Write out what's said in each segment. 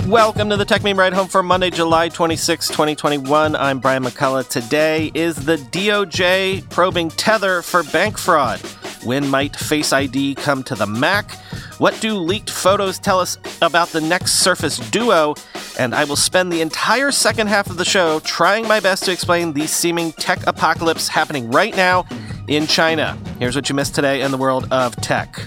Welcome to the Tech Meme Ride Home for Monday, July 26, 2021. I'm Brian McCullough. Today is the DOJ probing Tether for bank fraud. When might Face ID come to the Mac? What do leaked photos tell us about the next Surface Duo? And I will spend the entire second half of the show trying my best to explain the seeming tech apocalypse happening right now in China. Here's what you missed today in the world of tech.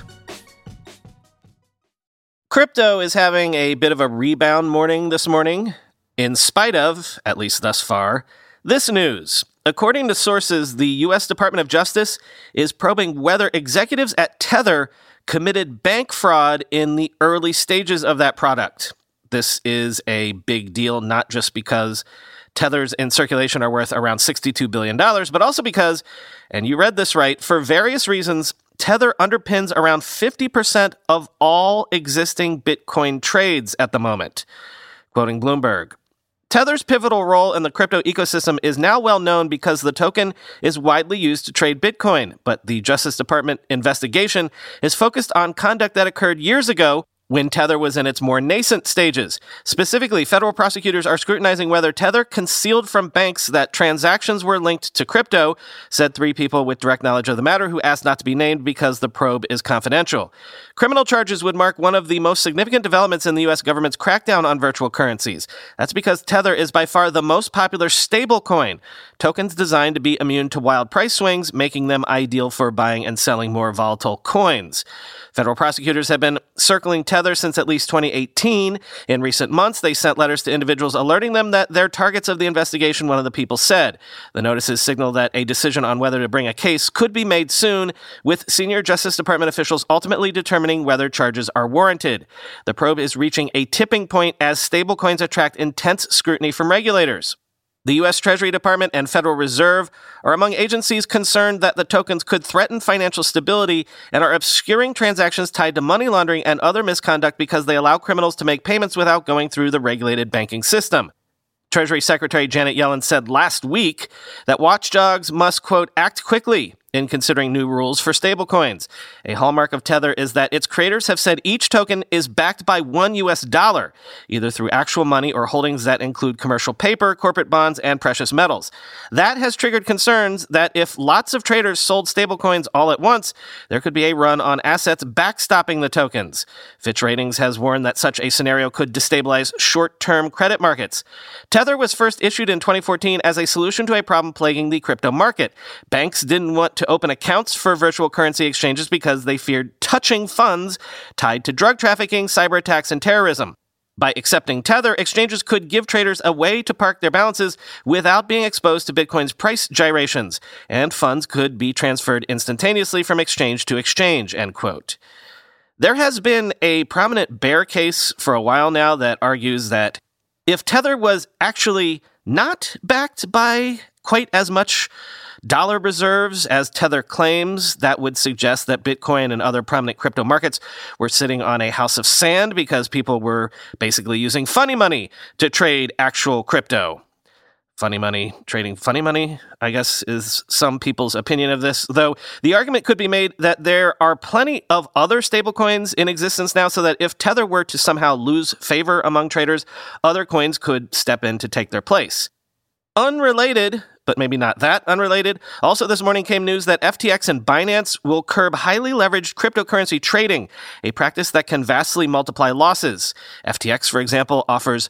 Crypto is having a bit of a rebound morning this morning, in spite of, at least thus far, this news. According to sources, the U.S. Department of Justice is probing whether executives at Tether committed bank fraud in the early stages of that product. This is a big deal, not just because Tethers in circulation are worth around $62 billion, but also because, and you read this right, for various reasons, Tether underpins around 50% of all existing Bitcoin trades at the moment. Quoting Bloomberg, Tether's pivotal role in the crypto ecosystem is now well known because the token is widely used to trade Bitcoin, but the Justice Department investigation is focused on conduct that occurred years ago when Tether was in its more nascent stages. Specifically, federal prosecutors are scrutinizing whether Tether concealed from banks that transactions were linked to crypto, said three people with direct knowledge of the matter who asked not to be named because the probe is confidential. Criminal charges would mark one of the most significant developments in the U.S. government's crackdown on virtual currencies. That's because Tether is by far the most popular stablecoin, tokens designed to be immune to wild price swings, making them ideal for buying and selling more volatile coins. Federal prosecutors have been circling Tether since at least 2018. In recent months, they sent letters to individuals alerting them that they're targets of the investigation, one of the people said. The notices signal that a decision on whether to bring a case could be made soon, with senior Justice Department officials ultimately determining whether charges are warranted. The probe is reaching a tipping point as stablecoins attract intense scrutiny from regulators. The U.S. Treasury Department and Federal Reserve are among agencies concerned that the tokens could threaten financial stability and are obscuring transactions tied to money laundering and other misconduct because they allow criminals to make payments without going through the regulated banking system. Treasury Secretary Janet Yellen said last week that watchdogs must, quote, act quickly in considering new rules for stablecoins. A hallmark of Tether is that its creators have said each token is backed by $1 US, either through actual money or holdings that include commercial paper, corporate bonds, and precious metals. That has triggered concerns that if lots of traders sold stablecoins all at once, there could be a run on assets backstopping the tokens. Fitch Ratings has warned that such a scenario could destabilize short-term credit markets. Tether was first issued in 2014 as a solution to a problem plaguing the crypto market. Banks didn't want to open accounts for virtual currency exchanges because they feared touching funds tied to drug trafficking, cyber attacks, and terrorism. By accepting Tether, exchanges could give traders a way to park their balances without being exposed to Bitcoin's price gyrations, and funds could be transferred instantaneously from exchange to exchange, end quote. There has been a prominent bear case for a while now that argues that if Tether was actually not backed by quite as much dollar reserves as Tether claims, that would suggest that Bitcoin and other prominent crypto markets were sitting on a house of sand because people were basically using funny money to trade actual crypto. Funny money, trading funny money, I guess, is some people's opinion of this, though the argument could be made that there are plenty of other stablecoins in existence now, so that if Tether were to somehow lose favor among traders, other coins could step in to take their place. Unrelated, but maybe not that unrelated, also this morning came news that FTX and Binance will curb highly leveraged cryptocurrency trading, a practice that can vastly multiply losses. FTX, for example, offers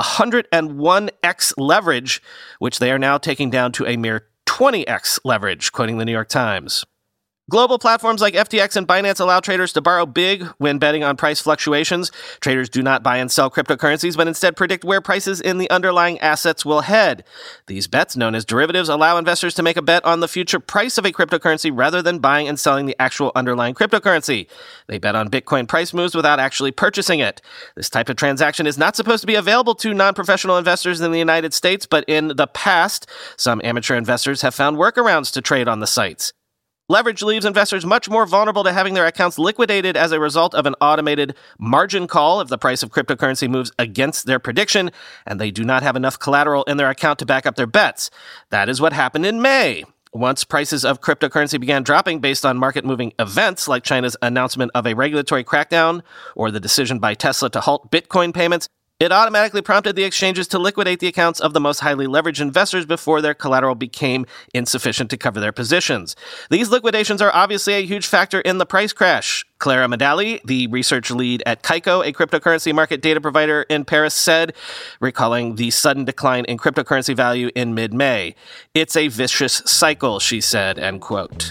101x leverage, which they are now taking down to a mere 20x leverage, quoting the New York Times. Global platforms like FTX and Binance allow traders to borrow big when betting on price fluctuations. Traders do not buy and sell cryptocurrencies, but instead predict where prices in the underlying assets will head. These bets, known as derivatives, allow investors to make a bet on the future price of a cryptocurrency rather than buying and selling the actual underlying cryptocurrency. They bet on Bitcoin price moves without actually purchasing it. This type of transaction is not supposed to be available to non-professional investors in the United States, but in the past, some amateur investors have found workarounds to trade on the sites. Leverage leaves investors much more vulnerable to having their accounts liquidated as a result of an automated margin call if the price of cryptocurrency moves against their prediction and they do not have enough collateral in their account to back up their bets. That is what happened in May. Once prices of cryptocurrency began dropping based on market-moving events like China's announcement of a regulatory crackdown or the decision by Tesla to halt Bitcoin payments, It automatically prompted the exchanges to liquidate the accounts of the most highly leveraged investors before their collateral became insufficient to cover their positions. These liquidations are obviously a huge factor in the price crash. Clara Medali, the research lead at Kaiko, a cryptocurrency market data provider in Paris, said, recalling the sudden decline in cryptocurrency value in mid-May. "It's a vicious cycle," she said, end quote.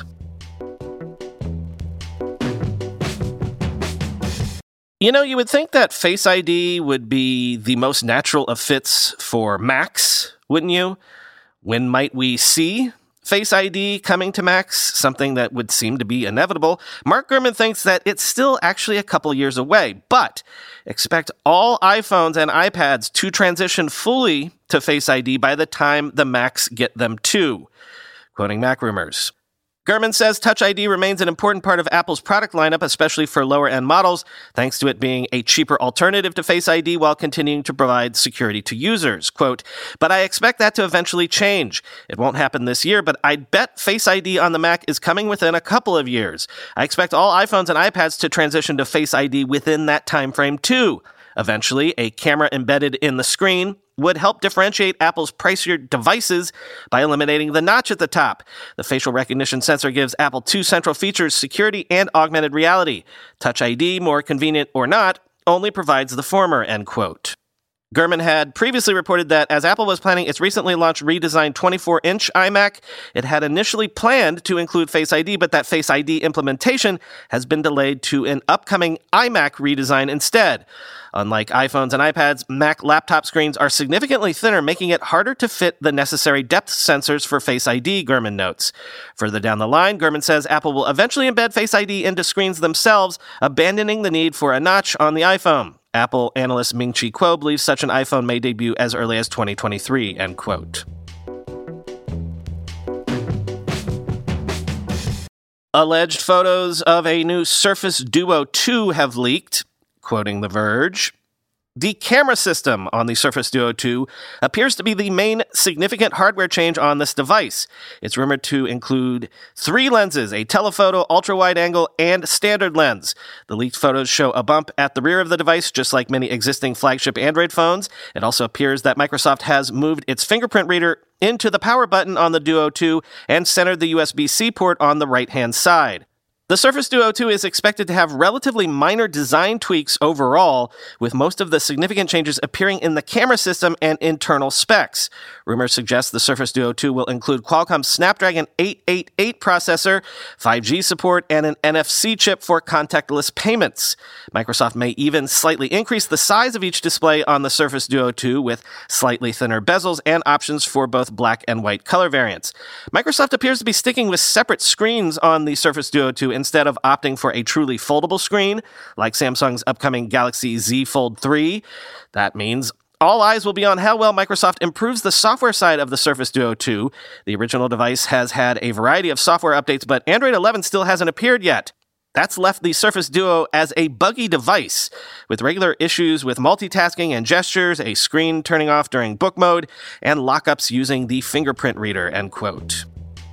You know, you would think that Face ID would be the most natural of fits for Macs, wouldn't you? When might we see Face ID coming to Macs, something that would seem to be inevitable? Mark Gurman thinks that it's still actually a couple years away, but expect all iPhones and iPads to transition fully to Face ID by the time the Macs get them too. Quoting Mac Rumors. Gurman says Touch ID remains an important part of Apple's product lineup, especially for lower-end models, thanks to it being a cheaper alternative to Face ID while continuing to provide security to users. Quote, "But I expect that to eventually change. It won't happen this year, but I'd bet Face ID on the Mac is coming within a couple of years. I expect all iPhones and iPads to transition to Face ID within that time frame too. Eventually, a camera embedded in the screen would help differentiate Apple's pricier devices by eliminating the notch at the top. The facial recognition sensor gives Apple two central features, security and augmented reality. Touch ID, more convenient or not, only provides the former," end quote. Gurman had previously reported that as Apple was planning its recently launched redesigned 24-inch iMac, it had initially planned to include Face ID, but that Face ID implementation has been delayed to an upcoming iMac redesign instead. Unlike iPhones and iPads, Mac laptop screens are significantly thinner, making it harder to fit the necessary depth sensors for Face ID, Gurman notes. Further down the line, Gurman says Apple will eventually embed Face ID into screens themselves, abandoning the need for a notch on the iPhone. Apple analyst Ming-Chi Kuo believes such an iPhone may debut as early as 2023, end quote. Alleged photos of a new Surface Duo 2 have leaked. Quoting The Verge, "The camera system on the Surface Duo 2 appears to be the main significant hardware change on this device. It's rumored to include 3 lenses, a telephoto, ultra-wide angle, and standard lens. The leaked photos show a bump at the rear of the device, just like many existing flagship Android phones. It also appears that Microsoft has moved its fingerprint reader into the power button on the Duo 2 and centered the USB-C port on the right-hand side. The Surface Duo 2 is expected to have relatively minor design tweaks overall, with most of the significant changes appearing in the camera system and internal specs. Rumors suggest the Surface Duo 2 will include Qualcomm's Snapdragon 888 processor, 5G support, and an NFC chip for contactless payments. Microsoft may even slightly increase the size of each display on the Surface Duo 2 with slightly thinner bezels and options for both black and white color variants. Microsoft appears to be sticking with separate screens on the Surface Duo 2 instead of opting for a truly foldable screen, like Samsung's upcoming Galaxy Z Fold 3. That means all eyes will be on how well Microsoft improves the software side of the Surface Duo 2. The original device has had a variety of software updates, but Android 11 still hasn't appeared yet. That's left the Surface Duo as a buggy device, with regular issues with multitasking and gestures, a screen turning off during book mode, and lockups using the fingerprint reader, end quote.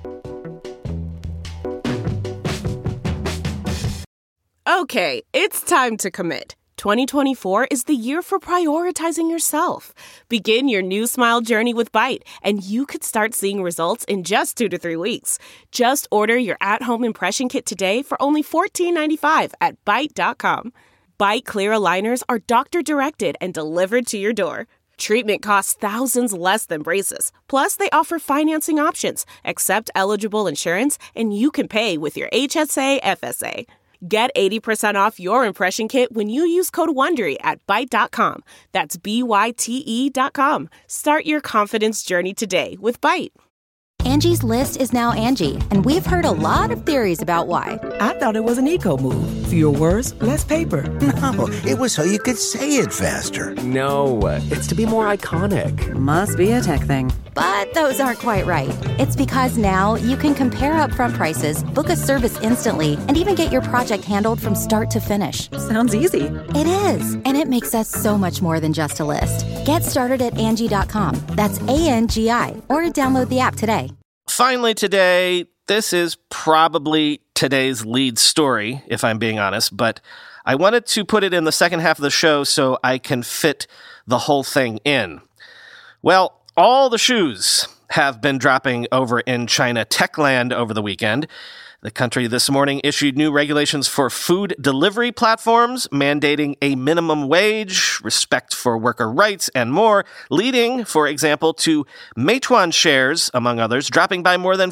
Okay, it's time to commit. 2024 is the year for prioritizing yourself. Begin your new smile journey with Byte, and you could start seeing results in just 2 to 3 weeks. Just order your at-home impression kit today for only $14.95 at Byte.com. Byte Clear aligners are doctor-directed and delivered to your door. Treatment costs thousands less than braces. Plus, they offer financing options, accept eligible insurance, and you can pay with your HSA FSA. Get 80% off your impression kit when you use code WONDERY at Byte.com. That's BYTE.com. Start your confidence journey today with Byte. Angie's List is now Angie, and we've heard a lot of theories about why. I thought it was an eco move. Fewer words, less paper. No, it was so you could say it faster. No, it's to be more iconic. Must be a tech thing. But those aren't quite right. It's because now you can compare upfront prices, book a service instantly, and even get your project handled from start to finish. Sounds easy. It is, and it makes us so much more than just a list. Get started at Angie.com. That's ANGI, or download the app today. Finally today, this is probably today's lead story, if I'm being honest, but I wanted to put it in the second half of the show so I can fit the whole thing in. Well, all the shoes have been dropping over in China tech land over the weekend. The country this morning issued new regulations for food delivery platforms, mandating a minimum wage, respect for worker rights, and more, leading, for example, to Meituan shares, among others, dropping by more than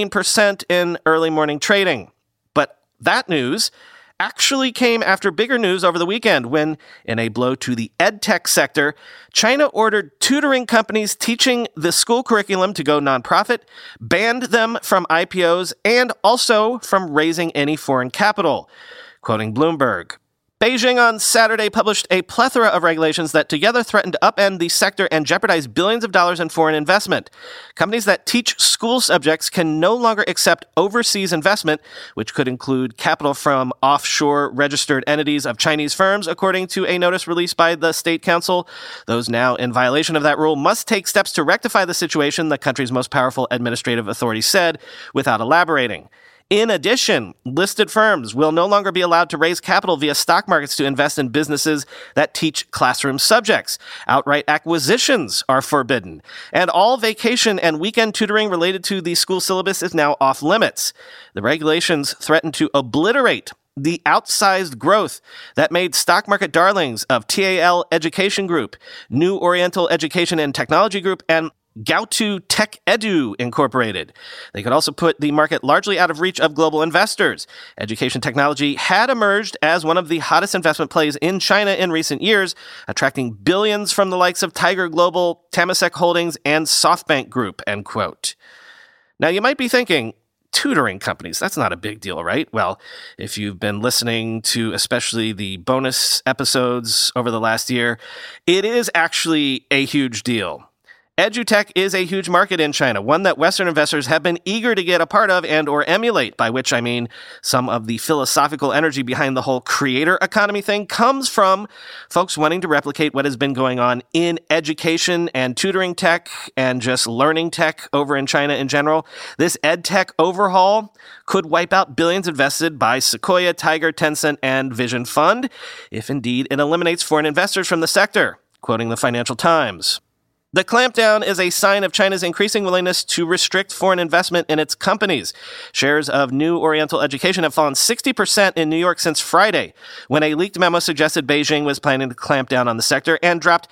14% in early morning trading. But that news actually came after bigger news over the weekend when, in a blow to the edtech sector, China ordered tutoring companies teaching the school curriculum to go nonprofit, banned them from IPOs, and also from raising any foreign capital. Quoting Bloomberg, Beijing on Saturday published a plethora of regulations that together threaten to upend the sector and jeopardize billions of dollars in foreign investment. Companies that teach school subjects can no longer accept overseas investment, which could include capital from offshore registered entities of Chinese firms, according to a notice released by the State Council. Those now in violation of that rule must take steps to rectify the situation, the country's most powerful administrative authority said, without elaborating. In addition, listed firms will no longer be allowed to raise capital via stock markets to invest in businesses that teach classroom subjects. Outright acquisitions are forbidden. And all vacation and weekend tutoring related to the school syllabus is now off limits. The regulations threaten to obliterate the outsized growth that made stock market darlings of TAL Education Group, New Oriental Education and Technology Group, and Gaotu Tech Edu Incorporated. They could also put the market largely out of reach of global investors. Education technology had emerged as one of the hottest investment plays in China in recent years, attracting billions from the likes of Tiger Global, Temasek Holdings, and SoftBank Group, end quote. Now, you might be thinking, tutoring companies, that's not a big deal, right? Well, if you've been listening to especially the bonus episodes over the last year, it is actually a huge deal. EduTech is a huge market in China, one that Western investors have been eager to get a part of and or emulate, by which I mean some of the philosophical energy behind the whole creator economy thing comes from folks wanting to replicate what has been going on in education and tutoring tech and just learning tech over in China in general. This EdTech overhaul could wipe out billions invested by Sequoia, Tiger, Tencent, and Vision Fund, if indeed it eliminates foreign investors from the sector, quoting the Financial Times. The clampdown is a sign of China's increasing willingness to restrict foreign investment in its companies. Shares of New Oriental Education have fallen 60% in New York since Friday, when a leaked memo suggested Beijing was planning to clamp down on the sector, and dropped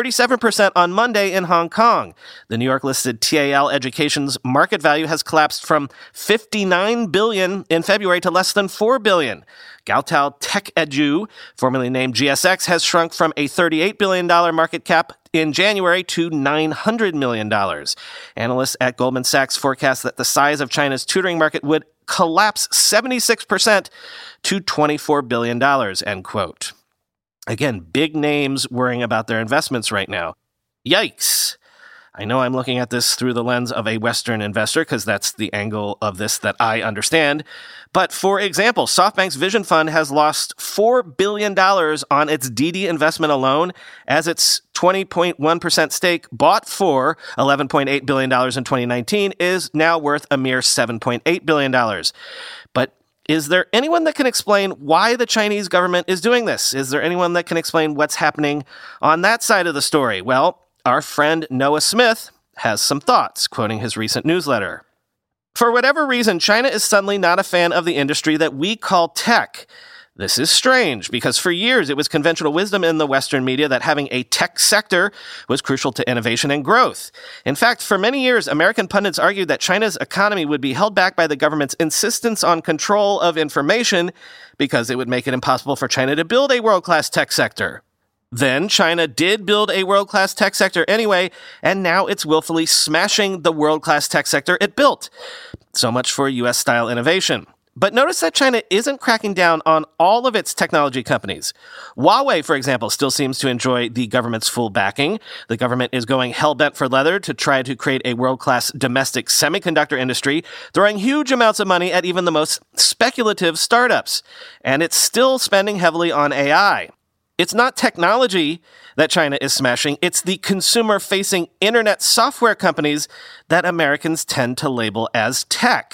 37% on Monday in Hong Kong. The New York-listed TAL Education's market value has collapsed from $59 billion in February to less than $4 billion. Gaotu Tech Edu, formerly named GSX, has shrunk from a $38 billion market cap in January to $900 million. Analysts at Goldman Sachs forecast that the size of China's tutoring market would collapse 76% to $24 billion, end quote. Again, big names worrying about their investments right now. Yikes. I know I'm looking at this through the lens of a Western investor because that's the angle of this that I understand. But for example, SoftBank's Vision Fund has lost $4 billion on its DD investment alone, as its 20.1% stake, bought for $11.8 billion in 2019, is now worth a mere $7.8 billion. But is there anyone that can explain why the Chinese government is doing this? Is there anyone that can explain what's happening on that side of the story? Well, our friend Noah Smith has some thoughts, quoting his recent newsletter. For whatever reason, China is suddenly not a fan of the industry that we call tech. This is strange, because for years it was conventional wisdom in the Western media that having a tech sector was crucial to innovation and growth. In fact, for many years, American pundits argued that China's economy would be held back by the government's insistence on control of information because it would make it impossible for China to build a world-class tech sector. Then China did build a world-class tech sector anyway, and now it's willfully smashing the world-class tech sector it built. So much for U.S.-style innovation. But notice that China isn't cracking down on all of its technology companies. Huawei, for example, still seems to enjoy the government's full backing. The government is going hell-bent for leather to try to create a world-class domestic semiconductor industry, throwing huge amounts of money at even the most speculative startups. And it's still spending heavily on AI. It's not technology that China is smashing, it's the consumer-facing internet software companies that Americans tend to label as tech.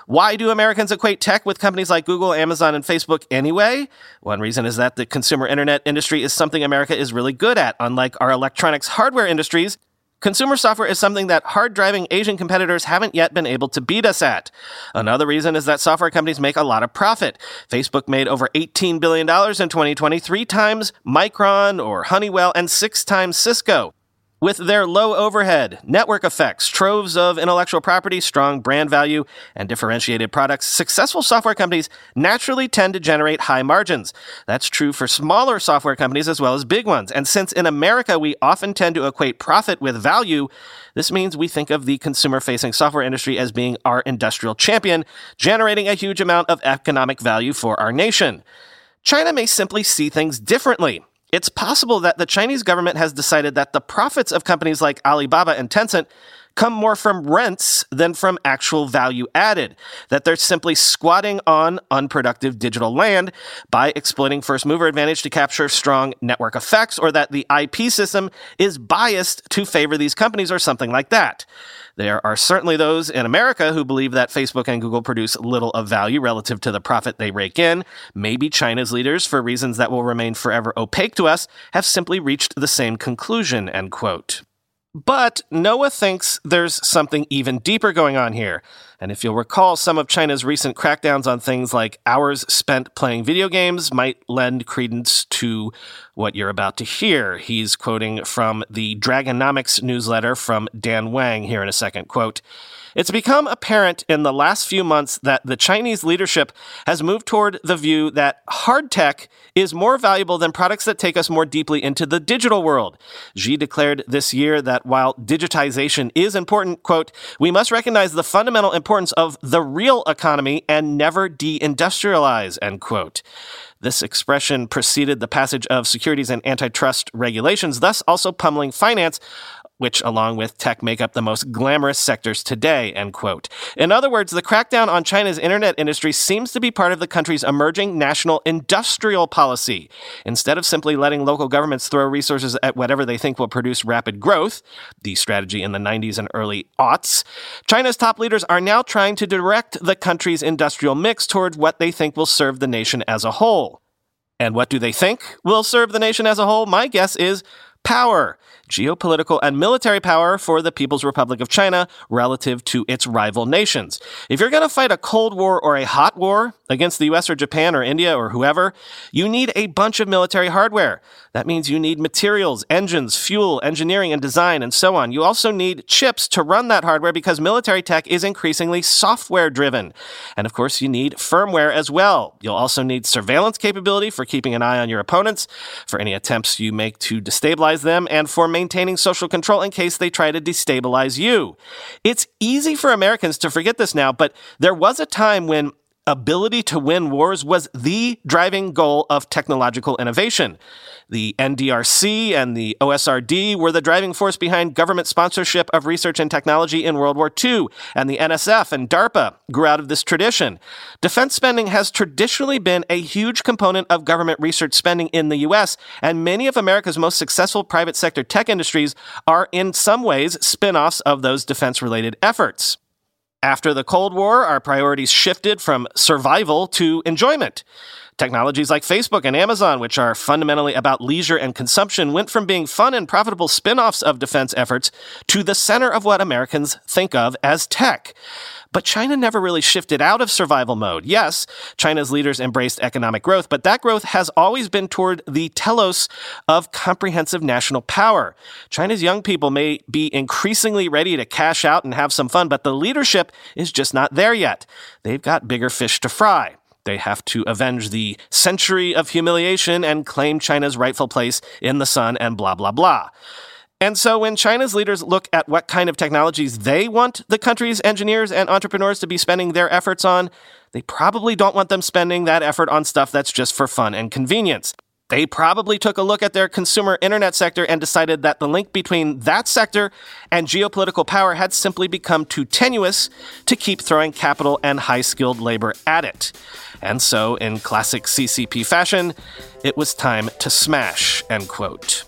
Why do Americans equate tech with companies like Google, Amazon, and Facebook anyway? One reason is that the consumer internet industry is something America is really good at. Unlike our electronics hardware industries, consumer software is something that hard-driving Asian competitors haven't yet been able to beat us at. Another reason is that software companies make a lot of profit. Facebook made over $18 billion in 2020, 3 times Micron or Honeywell, and 6 times Cisco. With their low overhead, network effects, troves of intellectual property, strong brand value, and differentiated products, successful software companies naturally tend to generate high margins. That's true for smaller software companies as well as big ones. And since in America we often tend to equate profit with value, this means we think of the consumer-facing software industry as being our industrial champion, generating a huge amount of economic value for our nation. China may simply see things differently. It's possible that the Chinese government has decided that the profits of companies like Alibaba and Tencent come more from rents than from actual value added, that they're simply squatting on unproductive digital land by exploiting first mover advantage to capture strong network effects, or that the IP system is biased to favor these companies or something like that. There are certainly those in America who believe that Facebook and Google produce little of value relative to the profit they rake in. Maybe China's leaders, for reasons that will remain forever opaque to us, have simply reached the same conclusion, end quote. But Noah thinks there's something even deeper going on here. And if you'll recall, some of China's recent crackdowns on things like hours spent playing video games might lend credence to what you're about to hear. He's quoting from the Dragonomics newsletter from Dan Wang here in a second. Quote, "It's become apparent in the last few months that the Chinese leadership has moved toward the view that hard tech is more valuable than products that take us more deeply into the digital world. Xi declared this year that while digitization is important, quote, we must recognize the fundamental importance of the real economy and never deindustrialize, end quote. This expression preceded the passage of securities and antitrust regulations, thus also pummeling finance, which along with tech make up the most glamorous sectors today, end quote. In other words, the crackdown on China's internet industry seems to be part of the country's emerging national industrial policy. Instead of simply letting local governments throw resources at whatever they think will produce rapid growth, the strategy in the 90s and early aughts, China's top leaders are now trying to direct the country's industrial mix towards what they think will serve the nation as a whole. And what do they think will serve the nation as a whole? My guess is power. Geopolitical and military power for the People's Republic of China relative to its rival nations. If you're going to fight a Cold War or a hot war against the US or Japan or India or whoever, you need a bunch of military hardware. That means you need materials, engines, fuel, engineering, and design, and so on. You also need chips to run that hardware because military tech is increasingly software-driven. And of course, you need firmware as well. You'll also need surveillance capability for keeping an eye on your opponents, for any attempts you make to destabilize them, and for maintaining social control in case they try to destabilize you. It's easy for Americans to forget this now, but there was a time when ability to win wars was the driving goal of technological innovation. The NDRC and the OSRD were the driving force behind government sponsorship of research and technology in World War II, and the NSF and DARPA grew out of this tradition. Defense spending has traditionally been a huge component of government research spending in the U.S., and many of America's most successful private sector tech industries are in some ways spin-offs of those defense-related efforts. After the Cold War, our priorities shifted from survival to enjoyment. Technologies like Facebook and Amazon, which are fundamentally about leisure and consumption, went from being fun and profitable spin-offs of defense efforts to the center of what Americans think of as tech. But China never really shifted out of survival mode. Yes, China's leaders embraced economic growth, but that growth has always been toward the telos of comprehensive national power. China's young people may be increasingly ready to cash out and have some fun, but the leadership is just not there yet. They've got bigger fish to fry. They have to avenge the century of humiliation and claim China's rightful place in the sun and blah, blah, blah. And so when China's leaders look at what kind of technologies they want the country's engineers and entrepreneurs to be spending their efforts on, they probably don't want them spending that effort on stuff that's just for fun and convenience. They probably took a look at their consumer internet sector and decided that the link between that sector and geopolitical power had simply become too tenuous to keep throwing capital and high-skilled labor at it. And so, in classic CCP fashion, it was time to smash, end quote.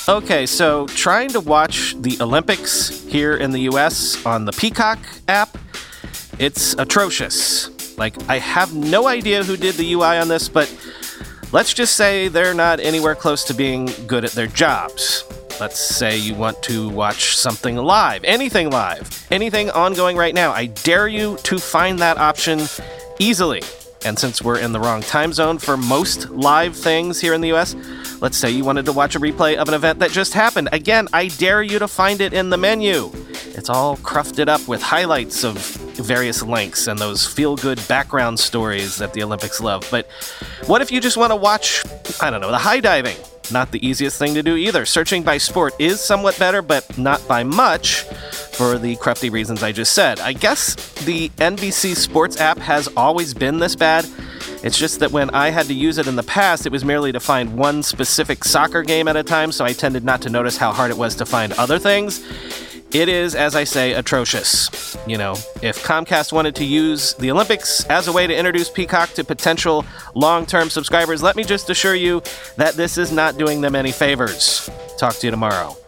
Okay, so trying to watch the Olympics here in the US on the Peacock app, it's atrocious. Like, I have no idea who did the UI on this, but let's just say they're not anywhere close to being good at their jobs. Let's say you want to watch something live, anything ongoing right now. I dare you to find that option easily. And since we're in the wrong time zone for most live things here in the US, let's say you wanted to watch a replay of an event that just happened. Again, I dare you to find it in the menu. It's all crufted up with highlights of various links and those feel-good background stories that the Olympics love. But what if you just want to watch, the high diving? Not the easiest thing to do either. Searching by sport is somewhat better, but not by much, for the crufty reasons I just said. I guess the NBC Sports app has always been this bad. It's just that when I had to use it in the past, it was merely to find one specific soccer game at a time, so I tended not to notice how hard it was to find other things. It is, as I say, atrocious. If Comcast wanted to use the Olympics as a way to introduce Peacock to potential long-term subscribers, let me just assure you that this is not doing them any favors. Talk to you tomorrow.